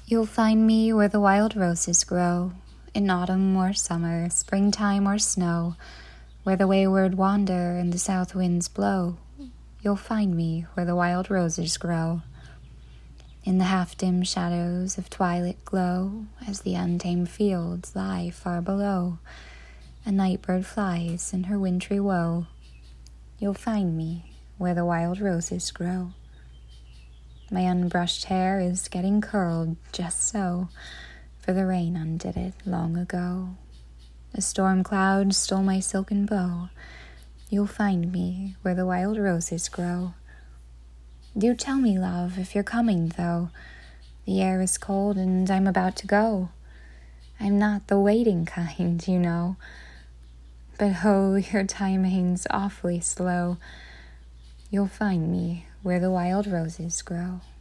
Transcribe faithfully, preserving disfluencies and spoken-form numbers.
You'll find me where the wild roses grow, in autumn or summer, springtime or snow, where the wayward wander and the south winds blow. You'll find me where the wild roses grow. In the half-dim shadows of twilight glow, as the untamed fields lie far below, a night bird flies in her wintry woe. You'll find me where the wild roses grow. My unbrushed hair is getting curled just so, for the rain undid it long ago. A storm cloud stole my silken bow. You'll find me where the wild roses grow. Do tell me, love, if you're coming, though. The air is cold and I'm about to go. I'm not the waiting kind, you know. But oh, your timing's awfully slow. You'll find me where the wild roses grow.